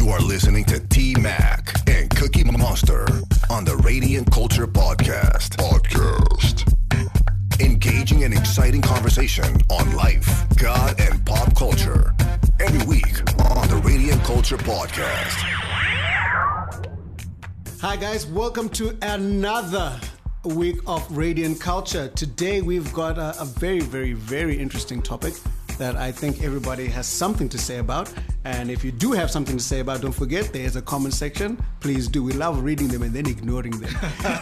You are listening to T-Mac and Cookie Monster on the Radiant Culture Podcast. Engaging and exciting conversation on life, God, and pop culture. Every week on the Radiant Culture Podcast. Hi guys, welcome to another week of Radiant Culture. Today we've got a very, very, very interesting topic that I think everybody has something to say about. And if you do have something to say about, don't forget there's a comment section. Please do. We love reading them and then ignoring them.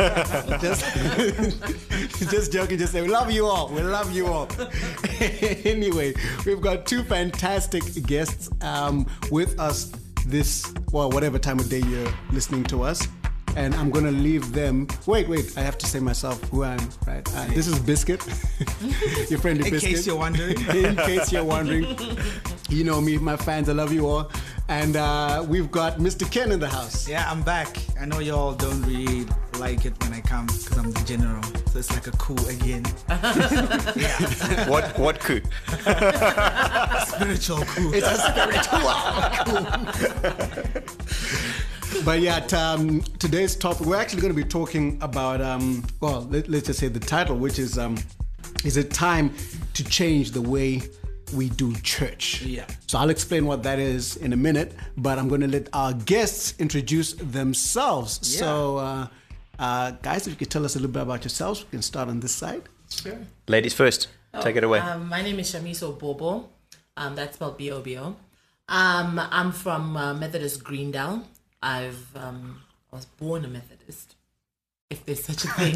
just joking. Just say we love you all. We love you all. Anyway, we've got two fantastic guests with us whatever time of day you're listening to us. And I'm going to leave them. Wait, I have to say myself who I am, right? This is Biscuit, your friendly Biscuit. In case you're wondering. In case you're wondering. You know me, my fans, I love you all. And we've got Mr. Ken in the house. Yeah, I'm back. I know y'all don't really like it when I come because I'm the general. So it's like a coup again. Yeah. What coup? Spiritual coup. It's a spiritual coup. But yeah, today's topic, we're actually going to be talking about, let's just say the title, which is it time to change the way we do church? Yeah. So I'll explain what that is in a minute, but I'm going to let our guests introduce themselves. Yeah. So, guys, if you could tell us a little bit about yourselves, we can start on this side. Sure. Ladies first. Take it away. My name is Shamiso Bobo. That's spelled B-O-B-O. I'm from Methodist Greendale. I was born a Methodist, if there's such a thing.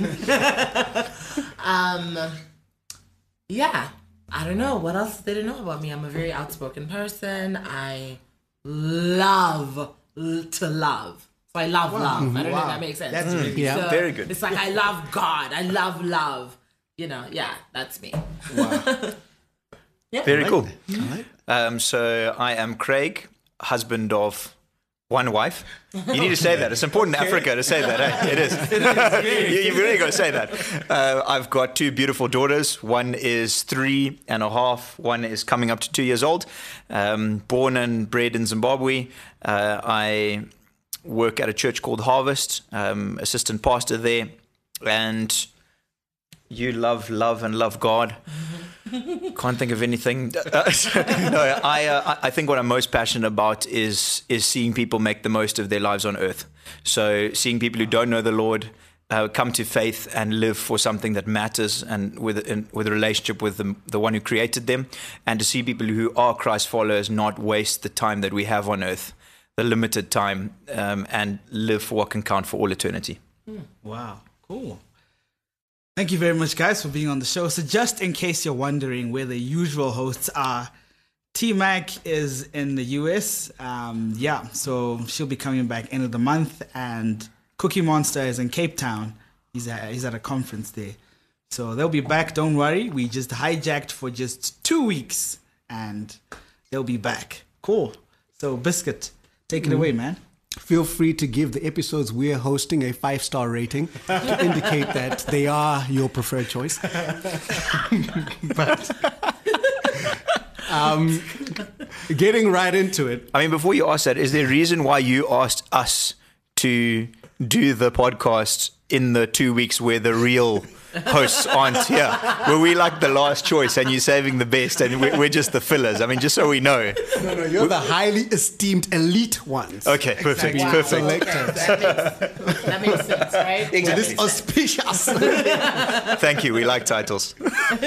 Yeah, I don't know. What else did they know about me? I'm a very outspoken person. I love to love. So I love love. I don't know if that makes sense. That's really So very good. It's like I love God. I love love. You know, yeah, that's me. Wow. Yeah. Very cool. So I am Craig, husband of one wife. You need to say that. It's important in Africa to say that. Eh? It is. You've really got to say that. I've got two beautiful daughters. One is 3.5. One is coming up to 2 years old. Born and bred in Zimbabwe. I work at a church called Harvest. Assistant pastor there. And you love and love God. Can't think of anything. No, I think what I'm most passionate about is seeing people make the most of their lives on earth. So seeing people who don't know the Lord come to faith and live for something that matters and with a relationship with the one who created them, and to see people who are Christ followers not waste the time that we have on earth, the limited time, and live for what can count for all eternity. Wow, cool. Thank you very much, guys, for being on the show. So just in case you're wondering where the usual hosts are, T-Mac is in the US. So she'll be coming back end of the month. And Cookie Monster is in Cape Town. He's at a conference there. So they'll be back, don't worry. We just hijacked for just 2 weeks. And they'll be back. Cool. So Biscuit, take it away, man. Feel free to give the episodes we're hosting a 5-star rating to indicate that they are your preferred choice. But getting right into it. I mean, before you ask that, is there a reason why you asked us to do the podcast in the 2 weeks where the real hosts aren't here? Were we like the last choice and you're saving the best and we're just the fillers? I mean, just so we know. No, you're the highly esteemed elite ones. Okay, perfect, Wow. perfect. That makes sense, right? Exactly. This auspicious. Thank you, we like titles.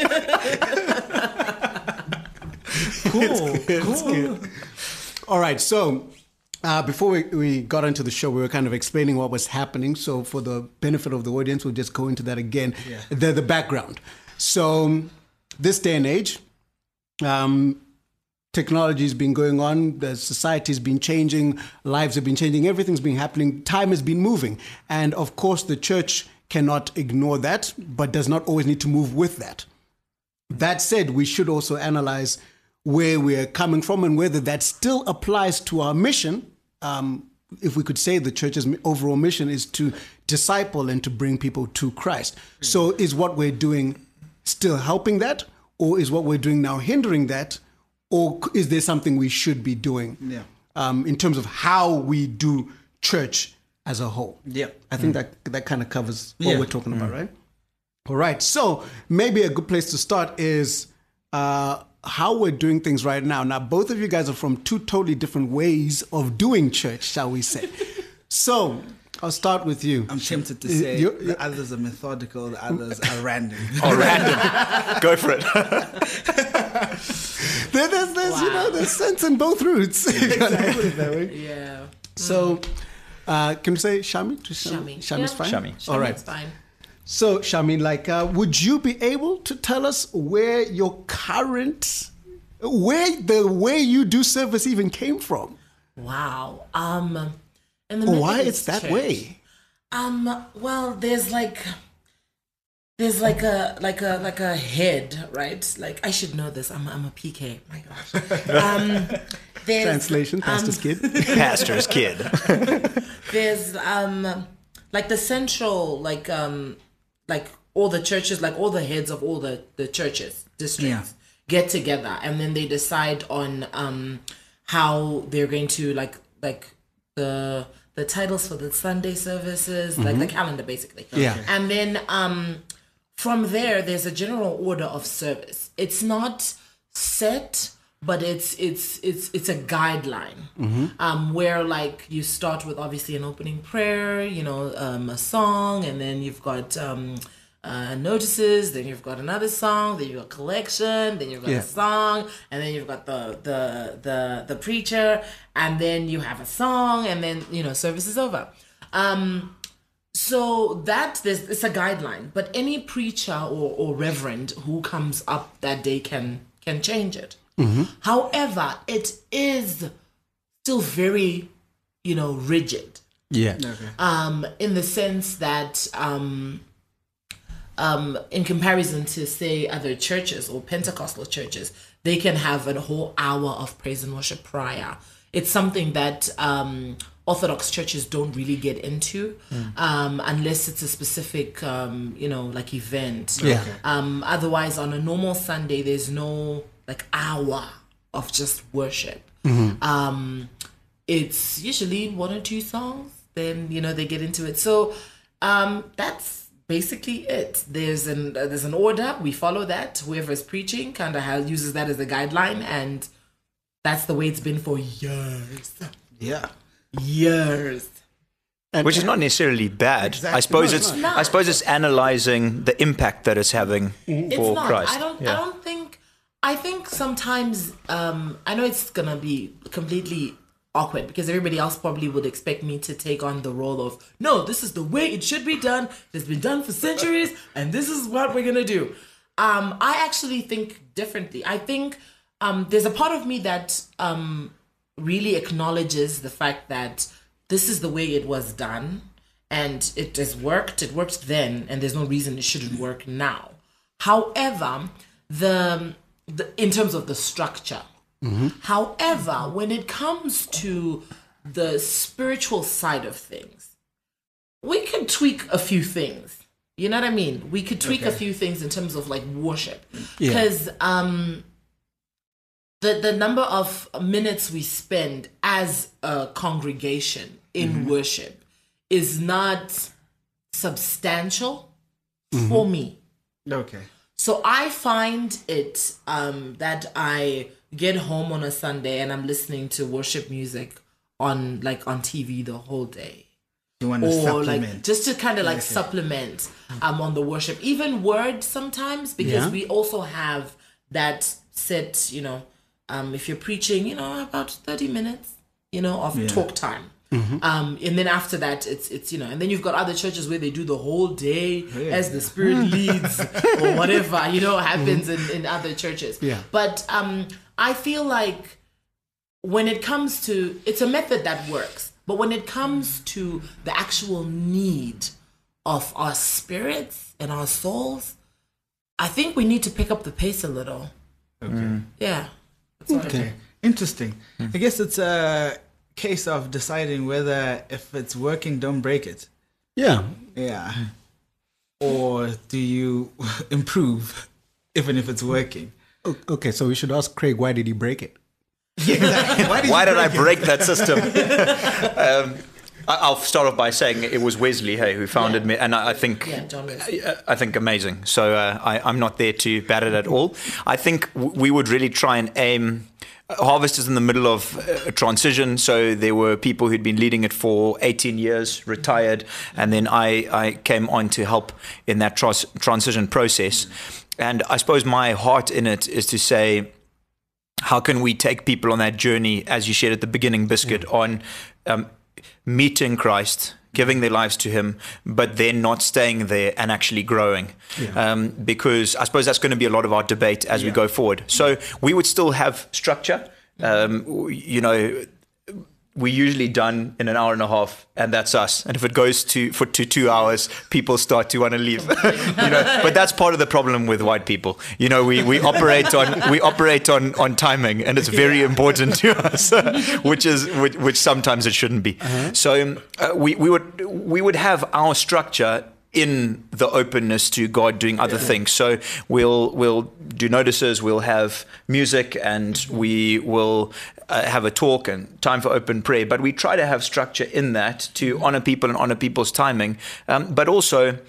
Cool. All right, so before we got into the show, we were kind of explaining what was happening. So for the benefit of the audience, we'll just go into that again. Yeah. The background. So this day and age, technology has been going on, the society has been changing, lives have been changing, everything's been happening, time has been moving. And of course, the church cannot ignore that, but does not always need to move with that. That said, we should also analyze where we're coming from and whether that still applies to our mission. If we could say the church's overall mission is to disciple and to bring people to Christ. So is what we're doing still helping that? Or is what we're doing now hindering that? Or is there something we should be doing? Yeah. in terms of how we do church as a whole. Yeah. I think that kind of covers what Yeah. we're talking about, right? All right. So maybe a good place to start is how we're doing things right now. Now, both of you guys are from two totally different ways of doing church, shall we say. So I'll start with you. I'm tempted to say the others are methodical, the others are random. Oh, random. Go for it. There's there's sense in both routes. Yeah. So, can we say Shami? Shami. Shami's fine? Shami. All right. It's fine. So, Shami, would you be able to tell us where the way you do service even came from? Wow. In the Why Methodist it's that church, way? Well, there's like a head, right? Like I should know this. I'm a PK. My gosh. There's, Translation, pastor's kid. Pastor's kid. There's like the central like all the churches, like all the heads of all the churches, districts get together and then they decide on how they're going to like the titles for the Sunday services, like the calendar basically. Yeah. And then from there's a general order of service. It's not set, but it's a guideline where like you start with obviously an opening prayer, a song, and then you've got notices, then you've got another song, then you've got collection, then you've got a song, and then you've got the preacher, and then you have a song, and then service is over. So it's a guideline, but any preacher or reverend who comes up that day can change it. However, it is still very, rigid. Yeah. In the sense that in comparison to say other churches or Pentecostal churches, they can have a whole hour of praise and worship prior. It's something that Orthodox churches don't really get into unless it's a specific, like event. Yeah. Otherwise, on a normal Sunday, there's no like hour of just worship. It's usually one or two songs. Then they get into it. So that's basically it. There's an order. We follow that. Whoever is preaching kind of uses that as a guideline, and that's the way it's been for years. Yeah. Years. Which is not necessarily bad. Exactly. I suppose No, it's it's not. I suppose it's analyzing the impact that it's having It's for not. Christ. I think sometimes I know it's gonna be completely awkward because everybody else probably would expect me to take on the role of no, this is the way it should be done. It's been done for centuries, and this is what we're gonna do. I actually think differently. I think there's a part of me that really acknowledges the fact that this is the way it was done, and it has worked. It worked then, and there's no reason it shouldn't work now. However, in terms of the structure. However, when it comes to the spiritual side of things, we could tweak a few things. You know what I mean? We could tweak a few things in terms of like worship. Because the number of minutes we spend as a congregation in worship is not substantial for me. Okay. So I find it that I get home on a Sunday and I'm listening to worship music on TV the whole day. You want to Or supplement. like just to kind of like supplement on the worship. Even word sometimes, because we also have that set, if you're preaching, about 30 minutes, of talk time. And then after that, it's and then you've got other churches where they do the whole day as the Spirit leads or whatever, happens in other churches. Yeah. But I feel like when it comes to, it's a method that works, but when it comes to the actual need of our spirits and our souls, I think we need to pick up the pace a little. Okay. Yeah. That's what I Okay. think. Interesting. I guess it's a case of deciding whether if it's working, don't break it. Yeah. Yeah. Or do you improve even if it's working? Okay, so we should ask Craig, why did he break it? Why did I break that system? I'll start off by saying it was Wesley, hey, who founded me, and I think, John Wesley. I think amazing. So I'm not there to bat it at all. I think we would really try and aim. Harvest is in the middle of a transition, so there were people who'd been leading it for 18 years, retired, and then I came on to help in that transition process. And I suppose my heart in it is to say, how can we take people on that journey, as you shared at the beginning, Biscuit, on meeting Christ, giving their lives to him, but then not staying there and actually growing. Because I suppose that's going to be a lot of our debate as we go forward. So we would still have structure. We're usually done in an hour and a half, and that's us. And if it goes to 2 hours, people start to want to leave. But that's part of the problem with white people. We operate on timing, and it's very important to us, which sometimes it shouldn't be. So we would have our structure in the openness to God doing other things. So we'll do notices, we'll have music, and we will have a talk and time for open prayer. But we try to have structure in that to honor people and honor people's timing. But also,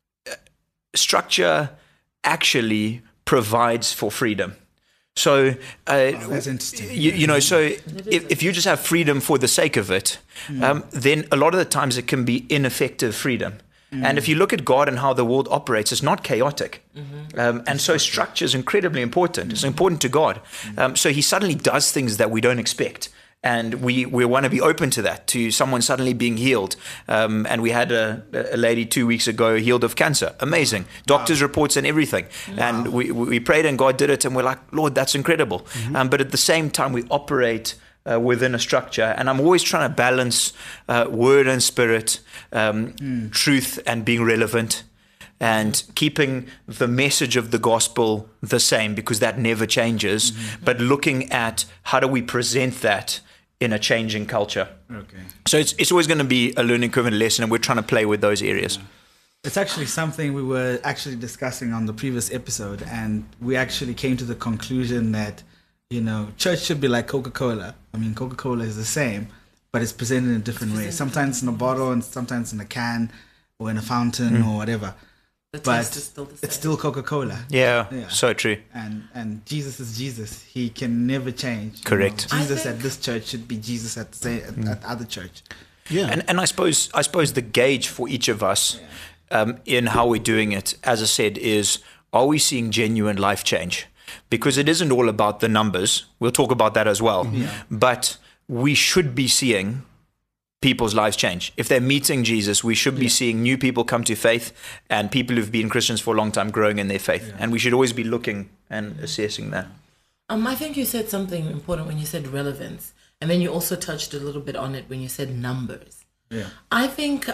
structure actually provides for freedom. So, that's interesting. So if you just have freedom for the sake of it, then a lot of the times it can be ineffective freedom. And if you look at God and how the world operates, it's not chaotic. And so structure is incredibly important. It's important to God. So he suddenly does things that we don't expect. And we want to be open to that, to someone suddenly being healed. And we had a lady 2 weeks ago healed of cancer. Amazing. Doctors' reports and everything. And we prayed and God did it. And we're like, Lord, that's incredible. But at the same time, we operate within a structure. And I'm always trying to balance word and spirit, truth and being relevant, and keeping the message of the gospel the same, because that never changes, but looking at how do we present that in a changing culture. Okay. So it's always going to be a learning curve and lesson, and we're trying to play with those areas. It's actually something we were actually discussing on the previous episode, and we actually came to the conclusion that church should be like Coca-Cola. I mean, Coca-Cola is the same, but it's presented in a different way. Sometimes in a bottle and sometimes in a can or in a fountain or whatever. The But taste is still the same. it's still Coca-Cola. Yeah, so true. And Jesus is Jesus. He can never change. Correct. Jesus at this church should be Jesus at the other church. Yeah. And I suppose the gauge for each of us in how we're doing it, as I said, is, are we seeing genuine life change? Because it isn't all about the numbers. We'll talk about that as well. But we should be seeing people's lives change. If they're meeting Jesus, we should be seeing new people come to faith, and people who've been Christians for a long time growing in their faith. And we should always be looking and assessing that. I think you said something important when you said relevance. And then you also touched a little bit on it when you said numbers. Yeah. I think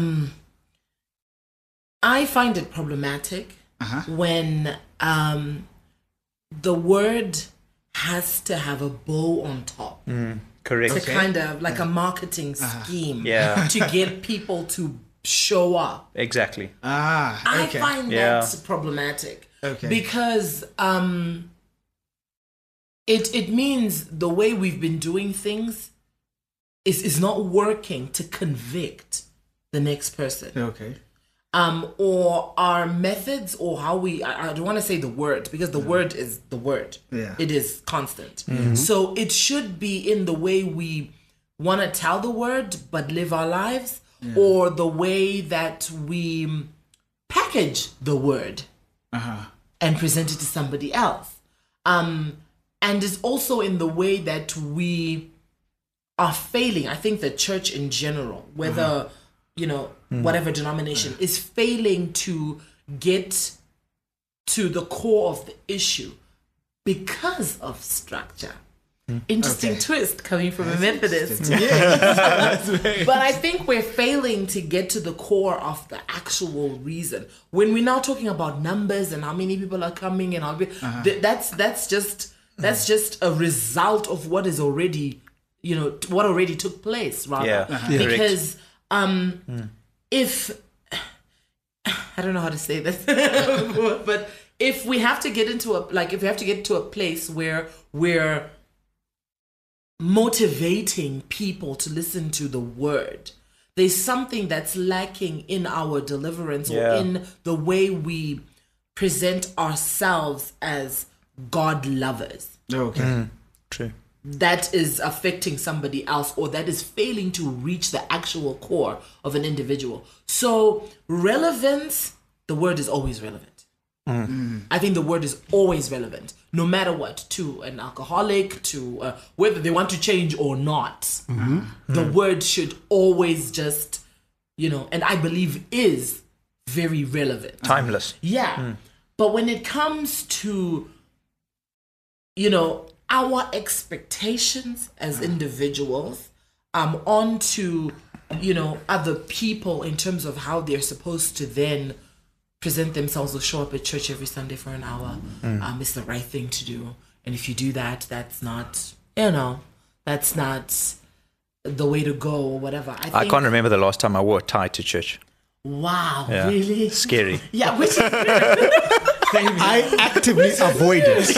I find it problematic when the word has to have a bow on top. Correct. To kind of like a marketing scheme Yeah. to get people to show up. Exactly. I Okay. find that problematic. Okay. Because it means the way we've been doing things is not working to convict the next person. Okay. Or our methods, or how I don't want to say the word, because the word is the word. Yeah. It is constant. So it should be in the way we want to tell the word but live our lives, or the way that we package the word and present it to somebody else. And it's also in the way that we are failing. I think the church in general, whether whatever denomination, is failing to get to the core of the issue because of structure. Interesting twist coming from a Methodist. But I think we're failing to get to the core of the actual reason. When we're now talking about numbers and how many people are coming and how that's just a result of what is already, what already took place, rather. Yeah. Because if I don't know how to say this, but if we have to get into a place where we're motivating people to listen to the word. There's something that's lacking in our deliverance or in the way we present ourselves as God lovers. Okay. True. That is affecting somebody else, or that is failing to reach the actual core of an individual. So relevance, the word is always relevant. I think the word is always relevant, no matter what, to an alcoholic, to whether they want to change or not. The word should always just, and I believe is very relevant. Timeless. Yeah. But when it comes to, our expectations as individuals, on to, other people in terms of how they're supposed to then present themselves or show up at church every Sunday for an hour, it's the right thing to do. And if you do that, that's not, that's not the way to go or whatever. I can't remember the last time I wore a tie to church. Wow, Yeah. really? Scary. Yeah, which I actively avoid it.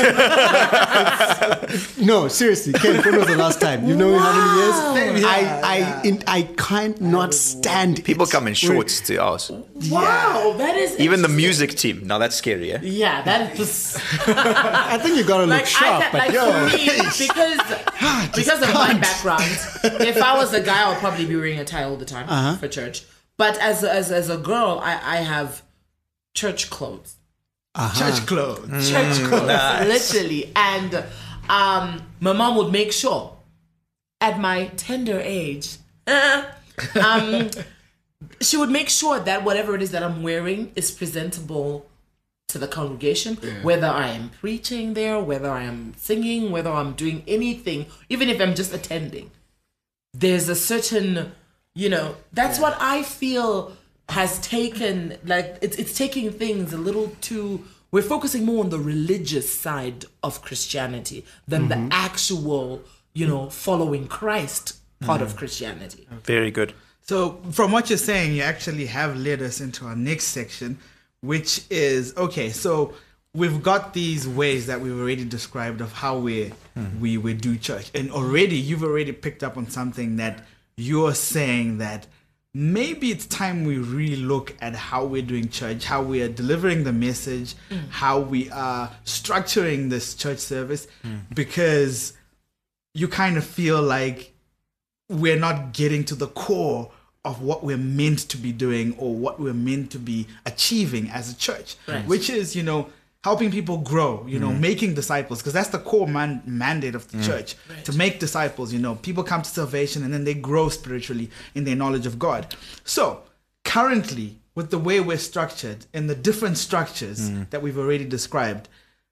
No, seriously, Ken, when was the last time? You know how many years? I can't not stand People it. come in shorts to ours. wow, that is Even the interesting. music team. Now that's scary, eh? Yeah, that is I think you gotta look sharp, for me, because of my background, if I was a guy, I would probably be wearing a tie all the time for church. But as a girl, I have church clothes. Church clothes. Church clothes, literally. And my mom would make sure, at my tender age, she would make sure that whatever it is that I'm wearing is presentable to the congregation, whether I am preaching there, whether I am singing, whether I'm doing anything, even if I'm just attending. There's a certain, that's what I feel has taken, it's taking things a little too, we're focusing more on the religious side of Christianity than the actual, following Christ part of Christianity. Very good. So from what you're saying, you actually have led us into our next section, which is, okay, so we've got these ways that we've already described of how we do church. And you've already picked up on something that you're saying that maybe it's time we really look at how we're doing church, how we are delivering the message, how we are structuring this church service, because you kind of feel like we're not getting to the core of what we're meant to be doing or what we're meant to be achieving as a church, which is, helping people grow, making disciples, because that's the core mandate of the church, to make disciples. People come to salvation and then they grow spiritually in their knowledge of God. So currently, with the way we're structured and the different structures that we've already described,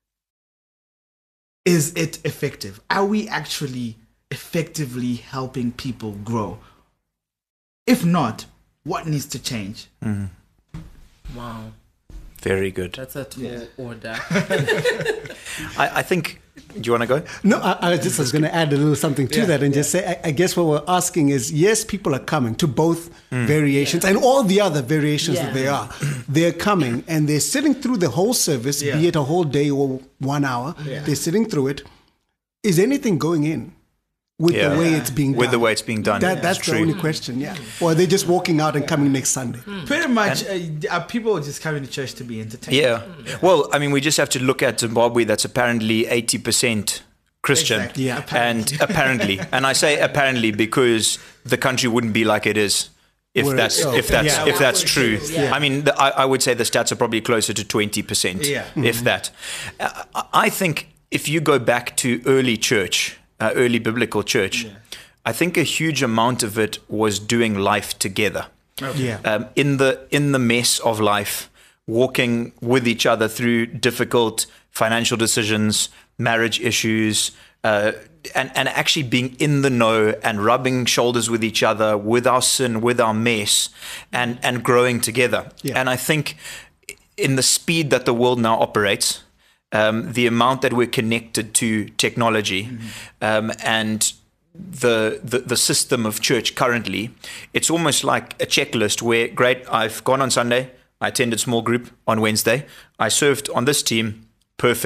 is it effective? Are we actually effectively helping people grow? If not, what needs to change? Wow. Very good. That's a tall order. I think, do you want to go? No, I was going to add a little something to that and just say, I guess what we're asking is, yes, people are coming to both variations and all the other variations that they are. They're coming and they're sitting through the whole service, be it a whole day or 1 hour. They're sitting through it. Is anything going in with the way it's being done? With the way it's being done. That's the only question, Or are they just walking out and coming next Sunday? Pretty much, are people just coming to church to be entertained? Yeah. Well, I mean, we just have to look at Zimbabwe. That's apparently 80% Christian. Exactly. Yeah. And apparently, and I say apparently because the country wouldn't be like it is if that's true. I mean, I would say the stats are probably closer to 20%, if that. I think if you go back to early church, early biblical church, I think a huge amount of it was doing life together. In the mess of life, walking with each other through difficult financial decisions, marriage issues, and actually being in the know and rubbing shoulders with each other, with our sin, with our mess, and growing together. And I think in the speed that the world now operates, the amount that we're connected to technology, and the system of church currently, it's almost like a checklist where, great, I've gone on Sunday, I attended small group on Wednesday, I served on this team, perfect,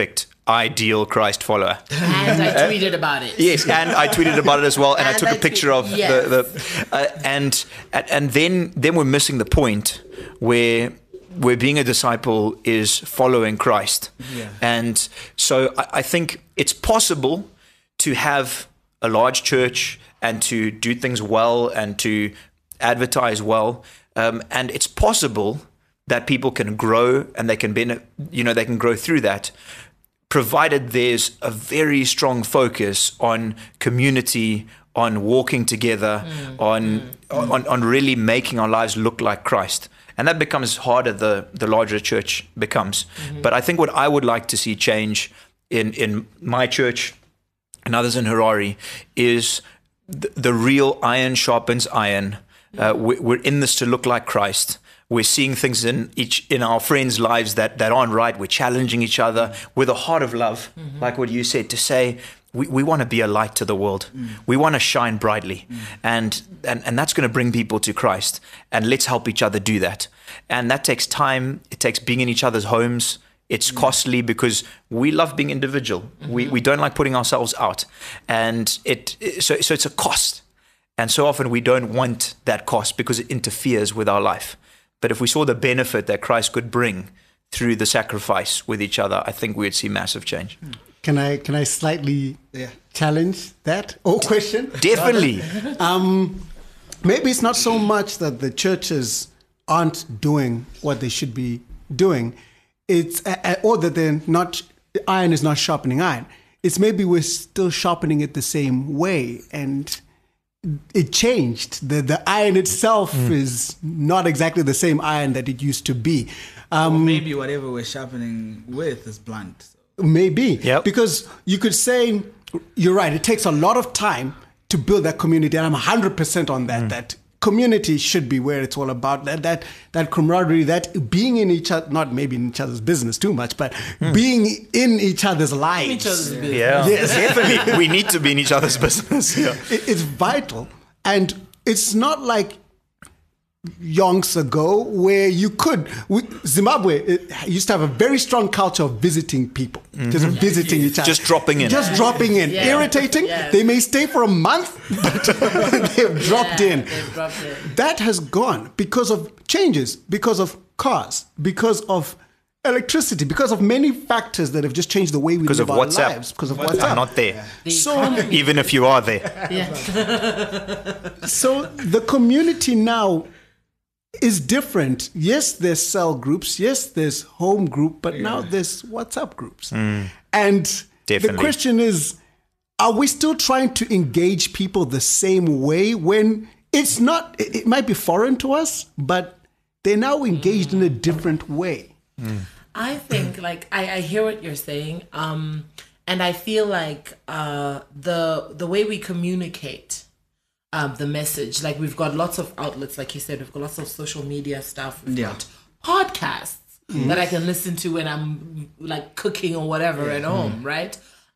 ideal Christ follower. And I tweeted about it. Yes, and I tweeted about it as well, and I And took a I picture of yes. and then we're missing the point where being a disciple is following Christ. Yeah. And so I think it's possible to have a large church and to do things well and to advertise well, and it's possible that people can grow and they can they can grow through that, provided there's a very strong focus on community, on walking together, on really making our lives look like Christ. And that becomes harder the larger a church becomes. But I think what I would like to see change in my church and others in Harare is the real iron sharpens iron. We're in this to look like Christ. We're seeing things in our friends' lives that aren't right. We're challenging each other with a heart of love, like what you said, to say we want to be a light to the world. We want to shine brightly, and that's going to bring people to Christ. And let's help each other do that. And that takes time. It takes being in each other's homes. It's costly because we love being individual. We don't like putting ourselves out, and so it's a cost. And so often we don't want that cost because it interferes with our life. But if we saw the benefit that Christ could bring through the sacrifice with each other, I think we would see massive change. Can I slightly challenge that question? Definitely. Maybe it's not so much that the churches aren't doing what they should be doing. It's or that they're not. Iron is not sharpening iron. It's maybe we're still sharpening it the same way, and it changed. The iron itself is not exactly the same iron that it used to be. Or maybe whatever we're sharpening with is blunt. Maybe. Yep. Because you could say, you're right, it takes a lot of time to build that community. And I'm 100% on that. That community should be where it's all about. That camaraderie, that being in each other, not maybe in each other's business too much, but being in each other's lives. Each other's business. Yeah, Yes. definitely. We need to be in each other's business. Yeah. It's vital. And it's not like yonks ago where Zimbabwe used to have a very strong culture of visiting people, just visiting each other. Just dropping in. Just dropping in. Yeah. Irritating. Yeah. They may stay for a month, but they've dropped in. They've dropped in. That has gone because of changes, because of cars, because of electricity, because of many factors that have just changed the way we Because live of our WhatsApp. lives. Because of I'm WhatsApp. not there. So, Even if you are there. Yeah. so the community now is different. Yes, there's cell groups. Yes, there's home group, but now there's WhatsApp groups. And the Definitely. question is, are we still trying to engage people the same way when it's not, it might be foreign to us, but they're now engaged in a different way? I think, like, I hear what you're saying, and I feel like the way we communicate the message, like, we've got lots of outlets, like you said, we've got lots of social media stuff, we've got podcasts that I can listen to when I'm like cooking or whatever at home, right?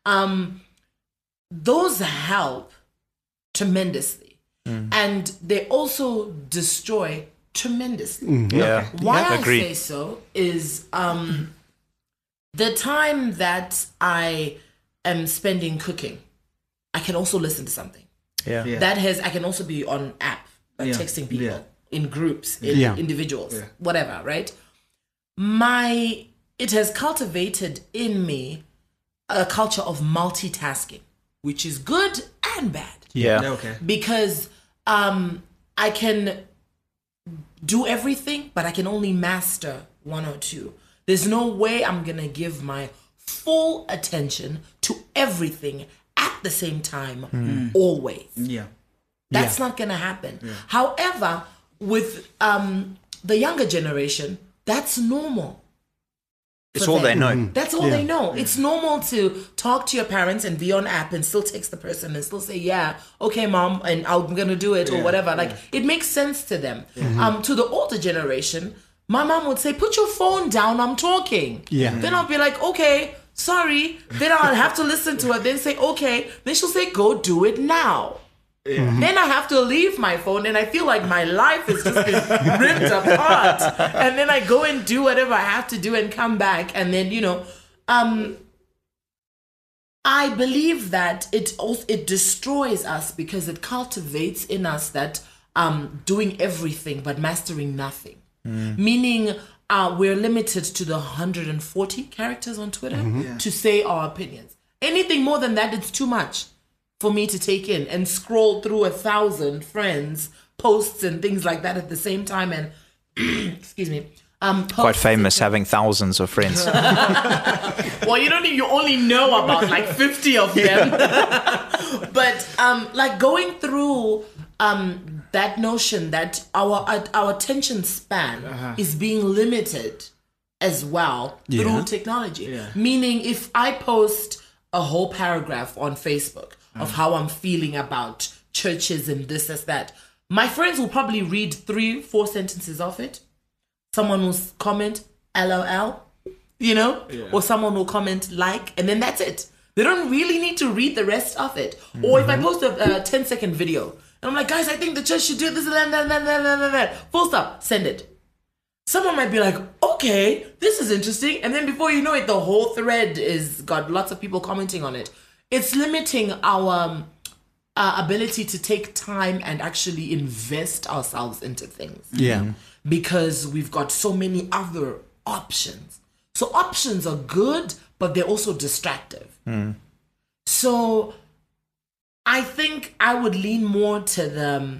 Those help tremendously, and they also destroy tremendously. Yeah. Why I Agree. say so is the time that I am spending cooking, I can also listen to something. Yeah. I can also be on app, like texting people in groups, in individuals, whatever, right? It has cultivated in me a culture of multitasking, which is good and bad. Yeah. Okay. Because I can do everything, but I can only master one or two. There's no way I'm gonna give my full attention to everything at the same time, always. Yeah. That's not gonna happen. However, with the younger generation, that's normal. It's for all they them. know. That's all they know. It's normal to talk to your parents and be on app and still text the person and still say, yeah, okay, mom, and I'm going to do it or whatever. Like, it makes sense to them. To the older generation, my mom would say, put your phone down, I'm talking. Yeah. Then I'll be like, okay, sorry. Then I'll have to listen to her. Then say, okay. Then she'll say, go do it now. Then I have to leave my phone and I feel like my life has just been ripped apart. And then I go and do whatever I have to do and come back. And then, I believe that it destroys us because it cultivates in us that doing everything but mastering nothing. Meaning we're limited to the 140 characters on Twitter to say our opinions. Anything more than that, it's too much for me to take in and scroll through 1,000 friends' posts and things like that at the same time. And excuse me. Quite famous having thousands of friends. Well, you only know about like 50 of them. But like going through that notion that our attention span is being limited as well through technology. Yeah. Meaning if I post a whole paragraph on Facebook of how I'm feeling about churches and this, that, my friends will probably read 3-4 sentences of it. Someone will comment LOL, or someone will comment like, and then that's it. They don't really need to read the rest of it. Or if I post a 10-second video, and I'm like, guys, I think the church should do this and that. Full stop, send it. Someone might be like, okay, this is interesting. And then before you know it, the whole thread is got lots of people commenting on it. It's limiting our ability to take time and actually invest ourselves into things. Yeah. Because we've got so many other options. So options are good, but they're also distractive. So I think I would lean more to the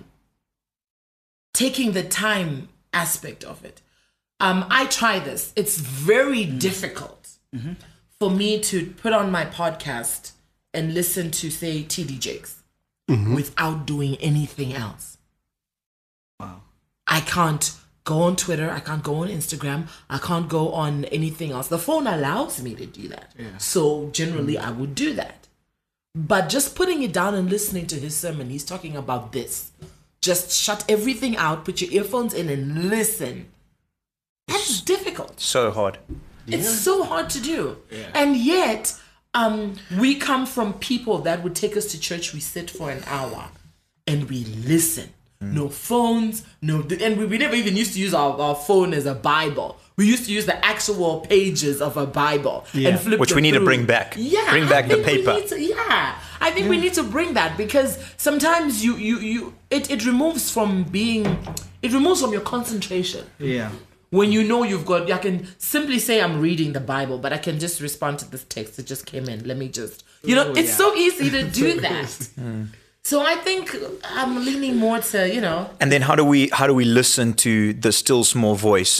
taking the time aspect of it. I try this. It's very difficult for me to put on my podcast and listen to, say, TD Jakes without doing anything else. Wow. I can't go on Twitter. I can't go on Instagram. I can't go on anything else. The phone allows me to do that. Yeah. So generally I would do that. But just putting it down and listening to his sermon, he's talking about this. Just shut everything out, put your earphones in and listen. That's difficult. So hard. It's so hard to do. Yeah. And yet, we come from people that would take us to church. We sit for an hour and we listen. No phones, and we never even used to use our phone as a Bible. We used to use the actual pages of a Bible and flip which we need to bring back. Yeah, bring back the paper. I think we need to bring that because sometimes it removes from your concentration. Yeah. When I can simply say I'm reading the Bible, but I can just respond to this text that just came in. Let me just, it's so easy to do that. So I think I'm leaning more to, And then how do we listen to the still small voice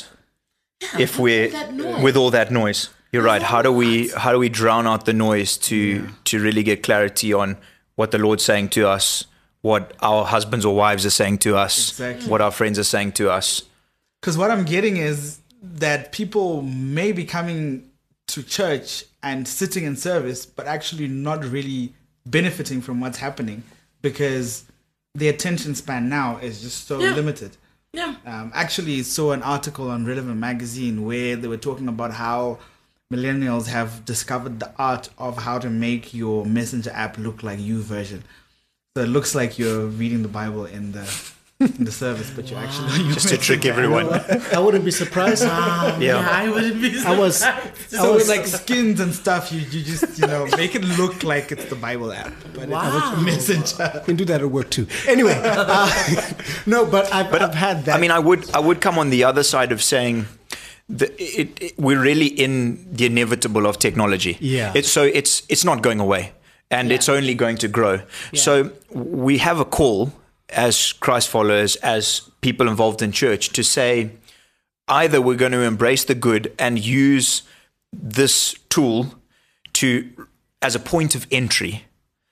if we're with all that noise? You're right. How do we drown out the noise to really get clarity on what the Lord's saying to us, what our husbands or wives are saying to us, what our friends are saying to us? Because what I'm getting is that people may be coming to church and sitting in service, but actually not really benefiting from what's happening. Because the attention span now is just so limited. Yeah. Actually, saw an article on Relevant Magazine where they were talking about how millennials have discovered the art of how to make your messenger app look like YouVersion. So it looks like you're reading the Bible in the service, but you're actually just to trick everyone. I wouldn't be surprised. I wouldn't be surprised. I was like skins and stuff. You just make it look like it's the Bible app, but it's messenger. You can do that at work too. Anyway, no, but I've had that. I mean, I would come on the other side of saying we're really in the inevitable of technology. Yeah. It's not going away, and it's only going to grow. Yeah. So we have a call as Christ followers, as people involved in church, to say either we're going to embrace the good and use this tool as a point of entry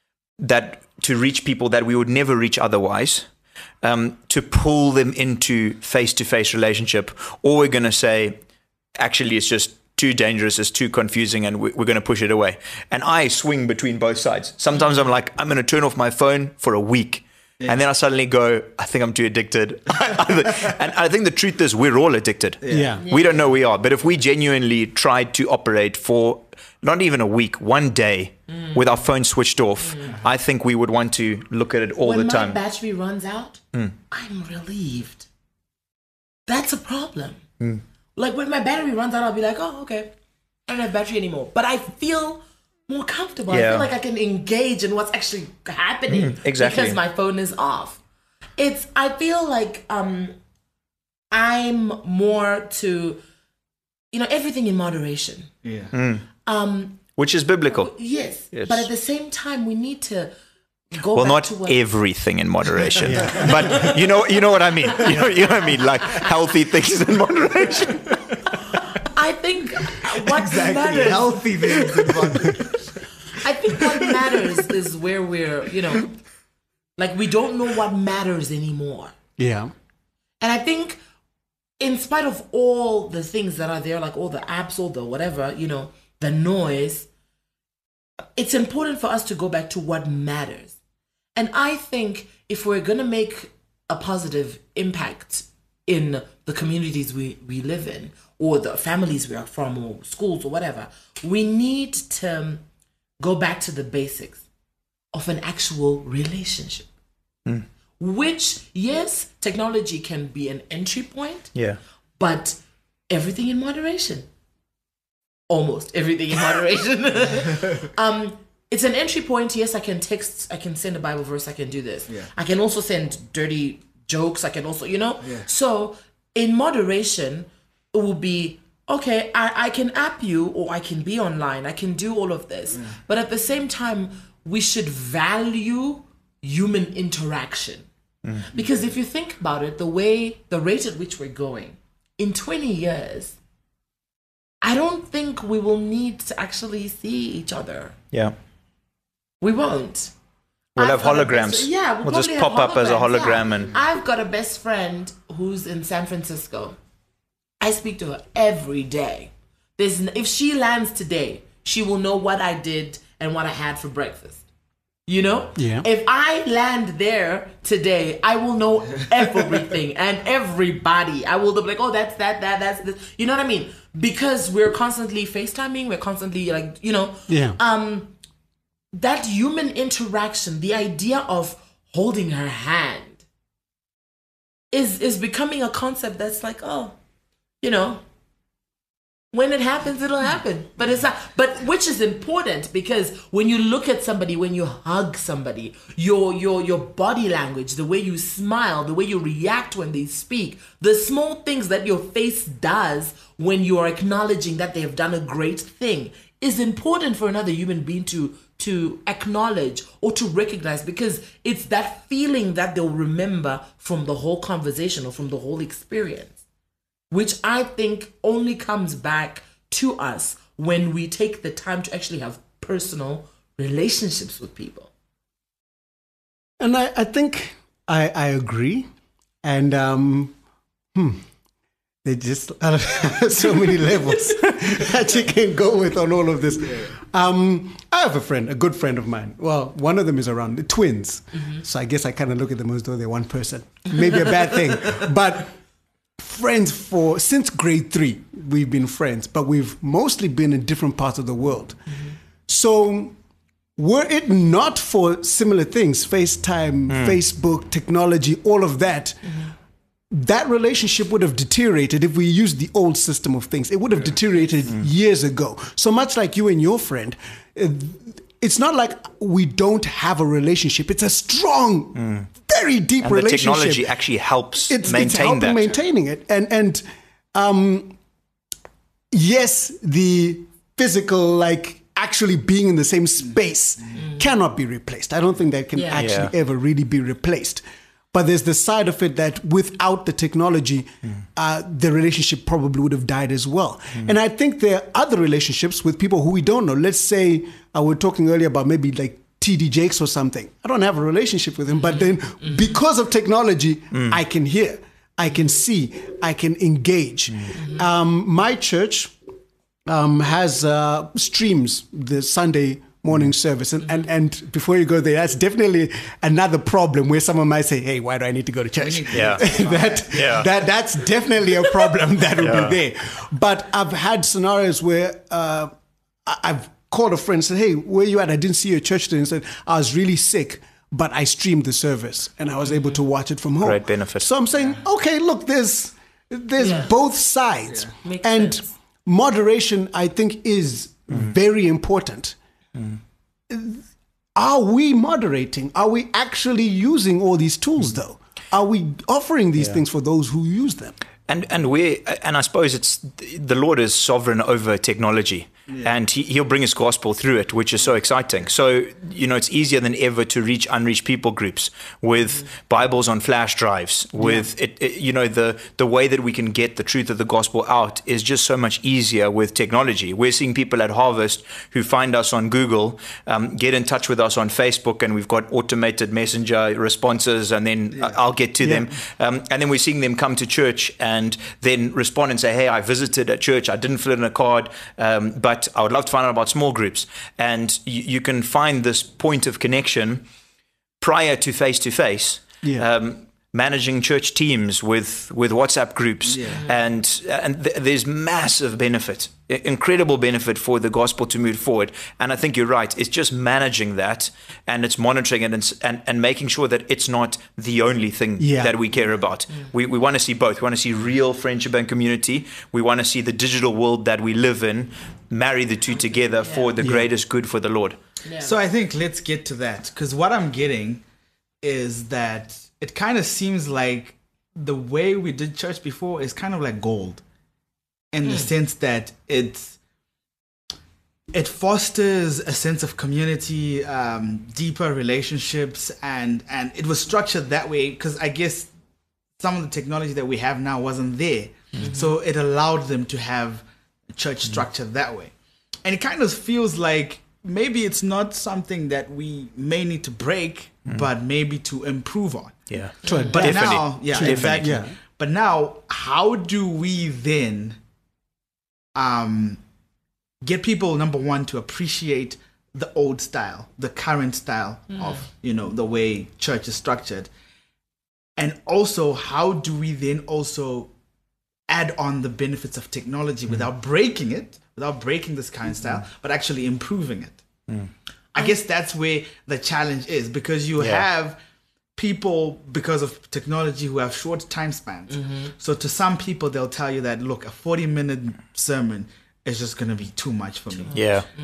to reach people that we would never reach otherwise, to pull them into face-to-face relationship, or we're going to say, actually, it's just too dangerous, it's too confusing, and we're going to push it away. And I swing between both sides. Sometimes I'm like, I'm going to turn off my phone for a week. And then I suddenly go, I think I'm too addicted. And I think the truth is we're all addicted. Yeah. We don't know we are. But if we genuinely tried to operate for not even a week, one day, with our phone switched off, I think we would want to look at it all the time. When my battery runs out, I'm relieved. That's a problem. Like when my battery runs out, I'll be like, oh, okay. I don't have battery anymore. But I feel more comfortable. I Yeah. feel like I can engage in what's actually happening exactly. because my phone is off. I feel like I'm more to, everything in moderation. Yeah. Which is biblical. Yes. Yes. But at the same time, we need to go Well, back not to what... everything in moderation, but you know what I mean. You know what I mean, like healthy things in moderation. I think what matters... Healthy things. I think what matters is where we're, like we don't know what matters anymore. Yeah. And I think in spite of all the things that are there, like all the apps, all the whatever, the noise, it's important for us to go back to what matters. And I think if we're going to make a positive impact in the communities we live in, or the families we are from, or schools or whatever, we need to go back to the basics of an actual relationship. Which, yes, technology can be an entry point, Yeah. but everything in moderation. Almost everything in moderation. It's an entry point. Yes, I can text, I can send a Bible verse, I can do this. Yeah. I can also send dirty jokes, I can also, So in moderation, it will be, okay, I can app you, or I can be online, I can do all of this. Yeah. But at the same time, we should value human interaction. Because if you think about it, the rate at which we're going, in 20 years, I don't think we will need to actually see each other. Yeah. We won't. We'll have holograms. We'll just pop up as a hologram. Yeah. And I've got a best friend who's in San Francisco. I speak to her every day. If she lands today, she will know what I did and what I had for breakfast. Yeah. If I land there today, I will know everything and everybody. I will be like, oh, that's that's this. You know what I mean? Because we're constantly FaceTiming, we're constantly that human interaction, the idea of holding her hand is becoming a concept that's like, when it happens, it'll happen. But it's not. But which is important, because when you look at somebody, when you hug somebody, your body language, the way you smile, the way you react when they speak, the small things that your face does when you are acknowledging that they have done a great thing is important for another human being to acknowledge or to recognize, because it's that feeling that they'll remember from the whole conversation or from the whole experience, which I think only comes back to us when we take the time to actually have personal relationships with people. And I think I agree. And they just so many levels that you can go with on all of this. I have a good friend of mine. Well, one of them is around, the twins. So I guess I kind of look at them as though they're one person. Maybe a bad thing. But friends since grade 3, we've been friends, but we've mostly been in different parts of the world. So were it not for similar things, FaceTime, Facebook, technology, all of that, that relationship would have deteriorated if we used the old system of things. It would have deteriorated years ago. So much like you and your friend, it's not like we don't have a relationship. It's a strong, very deep and relationship. the technology actually helps It's maintain helping that. maintaining it. And yes, the physical, like actually being in the same space cannot be replaced. I don't think that can actually ever really be replaced. But there's the side of it that without the technology, the relationship probably would have died as well. And I think there are other relationships with people who we don't know. Let's say, we were talking earlier about maybe like TD Jakes or something. I don't have a relationship with him, but then because of technology, I can hear, I can see, I can engage. My church has streams the Sunday morning service. And before you go there, that's definitely another problem where someone might say, hey, why do I need to go to church? That's definitely a problem that will be there. But I've had scenarios where I've called a friend and said, hey, where you at? I didn't see you at church today. And said, I was really sick, but I streamed the service and I was able to watch it from home. Great benefit. So I'm saying, okay, look, there's both sides. Makes and sense. moderation, I think, is very important. Are we moderating? Are we actually using all these tools, though? Are we offering these things for those who use them? And I suppose it's the Lord is sovereign over technology, and He'll bring His gospel through it, which is so exciting. So it's easier than ever to reach unreached people groups with Bibles on flash drives. With the way that we can get the truth of the gospel out is just so much easier with technology. We're seeing people at Harvest who find us on Google, get in touch with us on Facebook, and we've got automated messenger responses, and then I'll get to them, and then we're seeing them come to church and then respond and say, hey, I visited at church, I didn't fill in a card, but I would love to find out about small groups. And you can find this point of connection prior to face-to-face, managing church teams with WhatsApp groups. And there's massive benefit, incredible benefit for the gospel to move forward. And I think you're right. It's just managing that, and it's monitoring it and making sure that it's not the only thing that we care about. We want to see both. We want to see real friendship and community. We want to see the digital world that we live in, marry the two together for the greatest good for the Lord. So I think let's get to that, because what I'm getting is that it kind of seems like the way we did church before is kind of like gold, in the sense that it fosters a sense of community, deeper relationships, and it was structured that way because I guess some of the technology that we have now wasn't there. So it allowed them to have a church structure that way. And it kind of feels like maybe it's not something that we may need to break, but maybe to improve on. But now, exactly. Yeah. But now, how do we then get people, number one, to appreciate the old style, the current style of the way church is structured, and also how do we then also add on the benefits of technology without breaking it, without breaking this current style, but actually improving it? I guess that's where the challenge is, because you have people, because of technology, who have short time spans. So to some people, they'll tell you that, look, a 40-minute sermon is just going to be too much for me.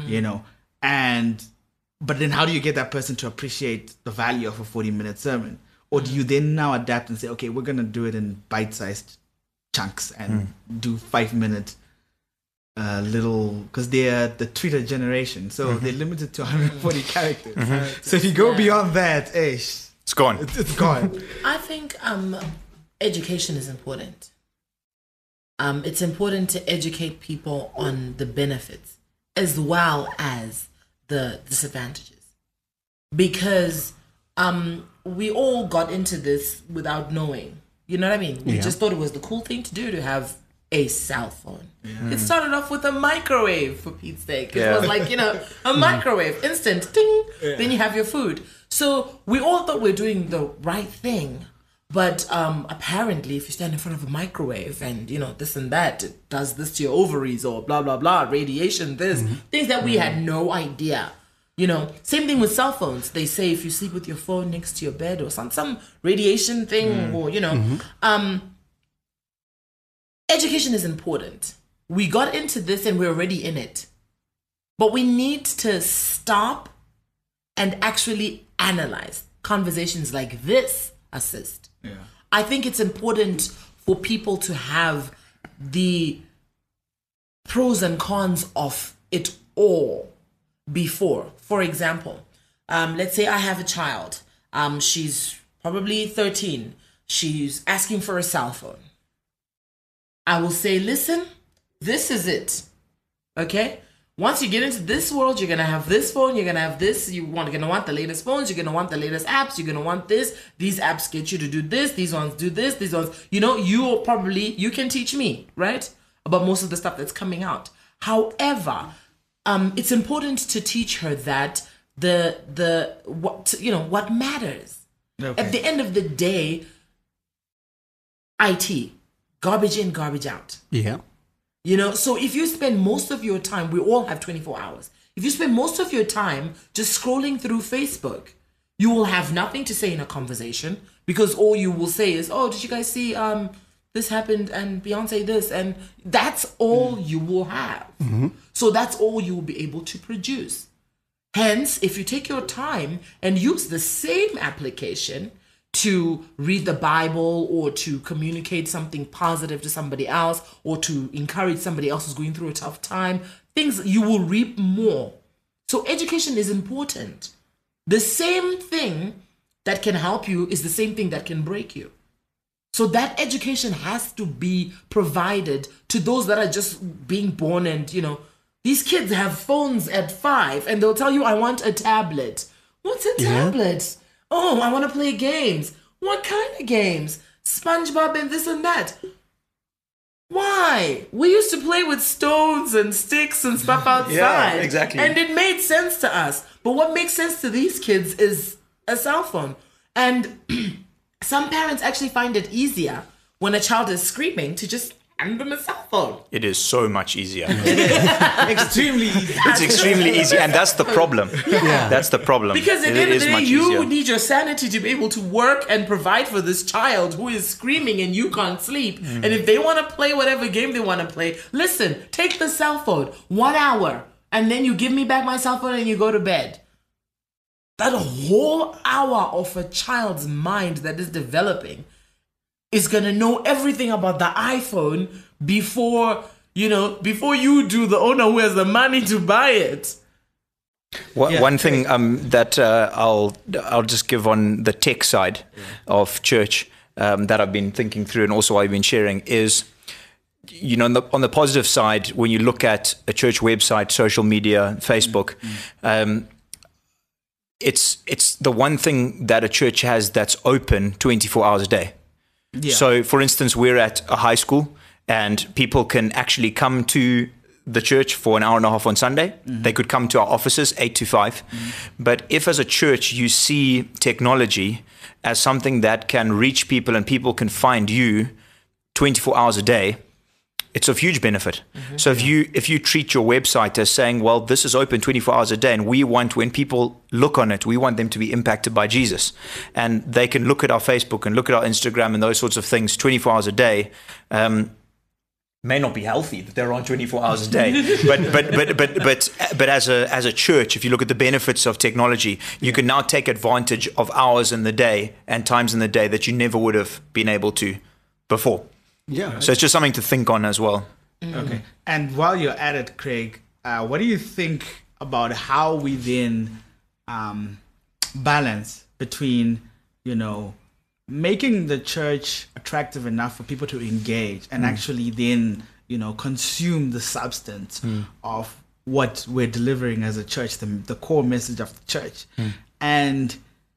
But then how do you get that person to appreciate the value of a 40-minute sermon? Or do you then now adapt and say, okay, we're going to do it in bite-sized chunks and do 5-minute little, because they're the Twitter generation, so they're limited to 140 characters. So if you go beyond that, it's gone. It's gone. I think education is important. It's important to educate people on the benefits as well as the disadvantages, because we all got into this without knowing. You know what I mean? We just thought it was the cool thing to do to have a cell phone. It started off with a microwave, for Pete's sake. It was like, a microwave, instant, ding, then you have your food. So we all thought we were doing the right thing. But apparently, if you stand in front of a microwave and, this and that, it does this to your ovaries or blah, blah, blah, radiation, this, things that we had no idea. Same thing with cell phones. They say if you sleep with your phone next to your bed or some radiation thing or, education is important. We got into this and we're already in it. But we need to stop and actually analyze. Conversations like this assist. I think it's important for people to have the pros and cons of it all before. For example, let's say I have a child. She's probably 13. She's asking for a cell phone. I will say, listen, this is it. Okay? Once you get into this world, you're going to have this phone, you're going to have this, you're going to want the latest phones, you're going to want the latest apps, you're going to want this, these apps get you to do this, these ones do this, these ones, you can teach me, right? About most of the stuff that's coming out. However, it's important to teach her that what matters. Okay. At the end of the day, IT, garbage in, garbage out. So if you spend most of your time, we all have 24 hours. If you spend most of your time just scrolling through Facebook, you will have nothing to say in a conversation, because all you will say is, oh, did you guys see this happened and Beyonce this? And that's all you will have. So that's all you will be able to produce. Hence, if you take your time and use the same application to read the Bible or to communicate something positive to somebody else or to encourage somebody else who's going through a tough time, things you will reap more. So education is important. The same thing that can help you is the same thing that can break you. So that education has to be provided to those that are just being born and, these kids have phones at 5 and they'll tell you, I want a tablet. What's a tablet? Oh, I want to play games. What kind of games? SpongeBob and this and that. Why? We used to play with stones and sticks and stuff outside. Yeah, exactly. And it made sense to us. But what makes sense to these kids is a cell phone. And some parents actually find it easier when a child is screaming to just hand them a cell phone. It is so much easier. Extremely easy. It's extremely easy, and that's the problem. Yeah. That's the problem. Because at the end of is the day, much you easier. need your sanity to be able to work and provide for this child who is screaming and you can't sleep. And if they want to play whatever game they want to play, listen, take the cell phone, 1 hour, and then you give me back my cell phone and you go to bed. That whole hour of a child's mind that is developing is going to know everything about the iPhone before you do, the owner who has the money to buy it. One thing that I'll just give on the tech side of church that I've been thinking through, and also I've been sharing is, on the positive side, when you look at a church website, social media, Facebook, it's the one thing that a church has that's open 24 hours a day. Yeah. So, for instance, we're at a high school and people can actually come to the church for an hour and a half on Sunday. They could come to our offices 8 to 5. But if as a church you see technology as something that can reach people and people can find you 24 hours a day, it's of huge benefit. So if you treat your website as saying, well, this is open 24 hours a day, and we want, when people look on it, we want them to be impacted by Jesus, and they can look at our Facebook and look at our Instagram and those sorts of things 24 hours a day. May not be healthy that they're on 24 hours a day, but as a church, if you look at the benefits of technology, you can now take advantage of hours in the day and times in the day that you never would have been able to before. Yeah. So it's just something to think on as well. Okay. And while you're at it, Craig, what do you think about how we then balance between, making the church attractive enough for people to engage and actually then, consume the substance of what we're delivering as a church, the core message of the church, and,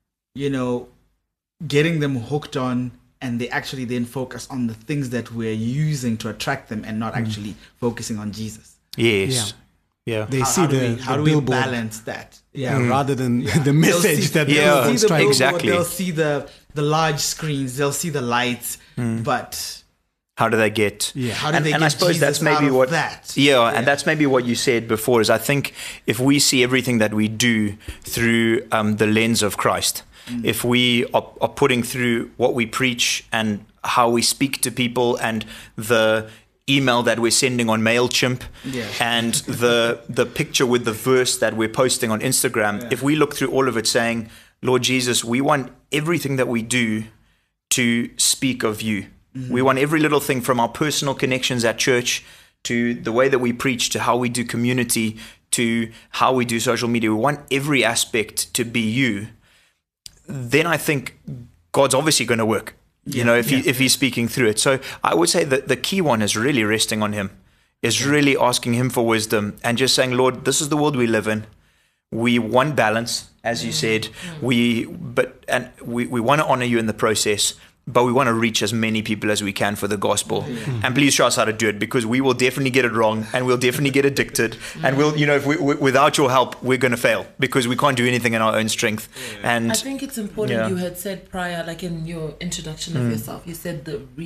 getting them hooked on, and they actually then focus on the things that we're using to attract them and not actually focusing on Jesus. Yes. Yeah. They see How do the we billboard. balance that? Rather than the message that Yeah. they'll See the trying. billboard, Exactly. They'll see the large screens, they'll see the lights, but How do they get? how do they and get I suppose Jesus that's maybe out of what that? Yeah, and that's maybe what you said before. Is I think if we see everything that we do through the lens of Christ, if we are putting through what we preach and how we speak to people and the email that we're sending on MailChimp and the picture with the verse that we're posting on Instagram, if we look through all of it saying, Lord Jesus, we want everything that we do to speak of you. We want every little thing from our personal connections at church to the way that we preach, to how we do community, to how we do social media. We want every aspect to be you. Then I think God's obviously going to work, if he's speaking through it. So I would say that the key one is really resting on him, is really asking him for wisdom and just saying, Lord, this is the world we live in. We want balance, as you said. We want to honor you in the process, but we want to reach as many people as we can for the gospel. And please show us how to do it, because we will definitely get it wrong and we'll definitely get addicted. And we'll, if without your help, we're going to fail because we can't do anything in our own strength. And I think it's important. You had said prior, like in your introduction of yourself, you said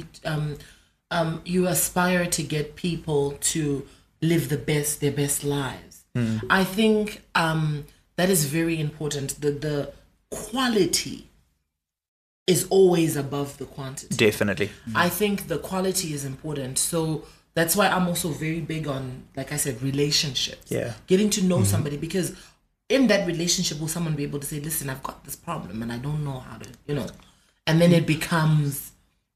you aspire to get people to live their best lives. I think that is very important. The quality is always above the quantity. definitely. I think the quality is important. So that's why I'm also very big on, like I said, relationships. Yeah. Getting to know somebody, because in that relationship, will someone be able to say, listen, I've got this problem and I don't know how to, and then it becomes,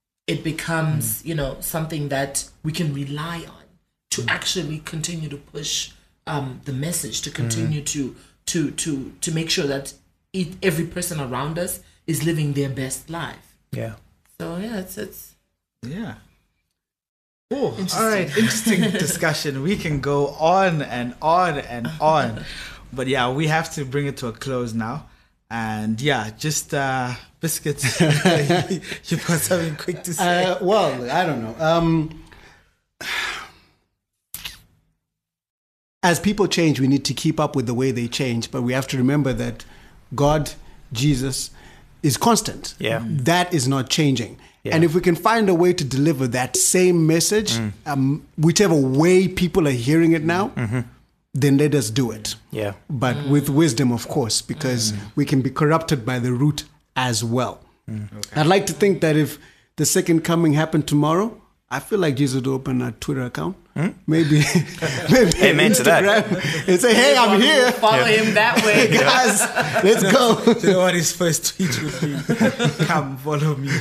something that we can rely on to actually continue to push the message, to continue to make sure that every person around us is living their best life. Yeah. So it's yeah. Oh, all right. Interesting discussion. We can go on and on and on. But yeah, we have to bring it to a close now. And yeah, just Biscuits. You've got something quick to say. Well, I don't know. As people change, we need to keep up with the way they change. But we have to remember that God, Jesus, is constant. Yeah. That is not changing. Yeah. And if we can find a way to deliver that same message, whichever way people are hearing it now, then let us do it. Yeah. But with wisdom, of course, because we can be corrupted by the root as well. Okay. I'd like to think that if the second coming happened tomorrow, I feel like Jesus would open a Twitter account. Maybe Amen to that. And say, hey, I'm here. Follow him that way. Guys, let's go. You know what his first tweet would be? Come, follow me.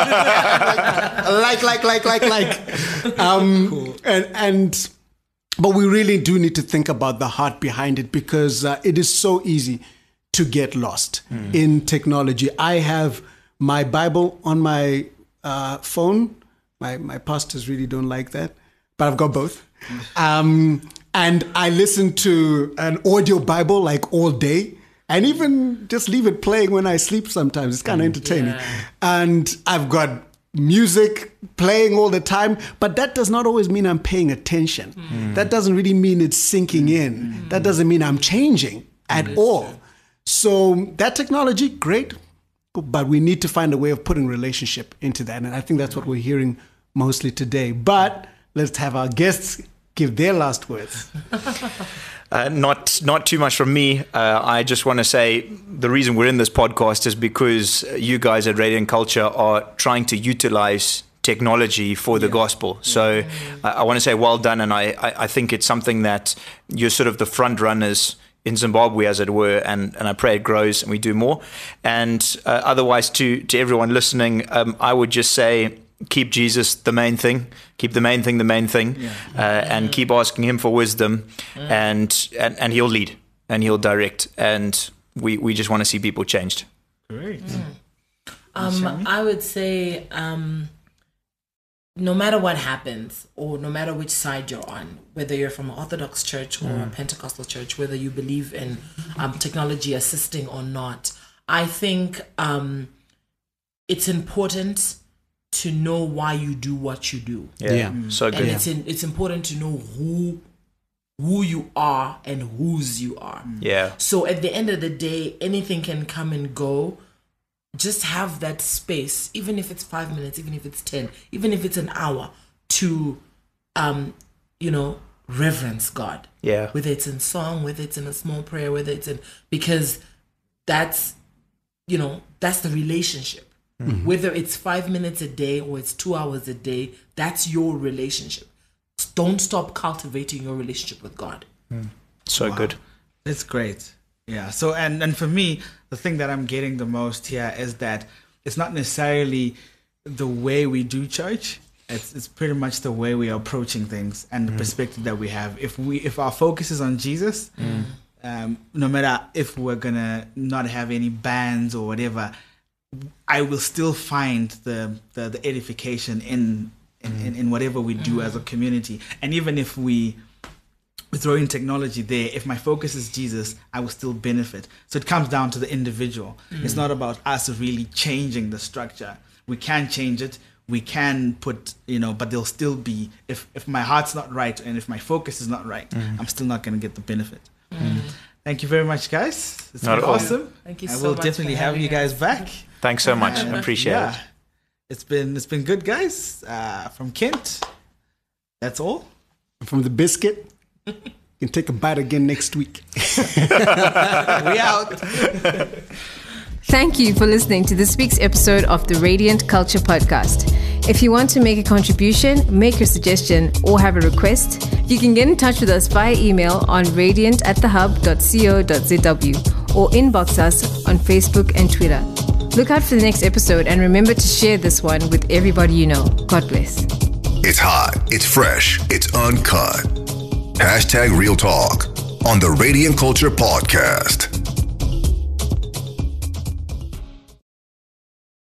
Cool. But we really do need to think about the heart behind it, because it is so easy to get lost in technology. I have my Bible on my phone. My pastors really don't like that, but I've got both. And I listen to an audio Bible like all day, and even just leave it playing when I sleep sometimes. It's kind of entertaining. Yeah. And I've got music playing all the time, but that does not always mean I'm paying attention. That doesn't really mean it's sinking in. That doesn't mean I'm changing at all. So that technology, great, but we need to find a way of putting relationship into that. And I think that's what we're hearing mostly today. But let's have our guests give their last words. Not too much from me. I just want to say the reason we're in this podcast is because you guys at Radiant Culture are trying to utilize technology for the gospel. So I want to say well done. And I think it's something that you're sort of the front runners in Zimbabwe, as it were, and I pray it grows and we do more. And otherwise, to everyone listening, I would just say, keep Jesus the main thing, keep the main thing, and keep asking him for wisdom, and he'll lead and he'll direct. And we just want to see people changed. Great. I would say, no matter what happens, or no matter which side you're on, whether you're from an Orthodox church or a Pentecostal church, whether you believe in technology assisting or not, I think it's important to know why you do what you do. So good. And it's important to know who you are and whose you are. So at the end of the day, anything can come and go. Just have that space, even if it's 5 minutes, even if it's 10, even if it's an hour, to reverence God. Whether it's in song, whether it's in a small prayer, whether it's in, because that's the relationship. Whether it's 5 minutes a day or it's 2 hours a day, that's your relationship. Don't stop cultivating your relationship with God. So good. That's great. Yeah. So, and for me, the thing that I'm getting the most here is that it's not necessarily the way we do church. It's pretty much the way we are approaching things and the perspective that we have. If our focus is on Jesus, no matter if we're gonna not have any bands or whatever, I will still find the edification in whatever we do as a community. And even if we throw in technology there, if my focus is Jesus, I will still benefit. So it comes down to the individual. It's not about us really changing the structure. We can change it. We can put, but there'll still be, if my heart's not right and if my focus is not right, I'm still not going to get the benefit. Thank you very much, guys. It's been awesome. Thank you so much. I will definitely have you guys back. Thanks so much. I appreciate it. It's been good, guys. From Kent, that's all. From the Biscuit, you can take a bite again next week. We out. Thank you for listening to this week's episode of the Radiant Culture Podcast. If you want to make a contribution, make a suggestion, or have a request, you can get in touch with us via email on radiant@thehub.co.zw or inbox us on Facebook and Twitter. Look out for the next episode and remember to share this one with everybody you know. God bless. It's hot, it's fresh, it's uncut. #Real Talk on the Radiant Culture Podcast.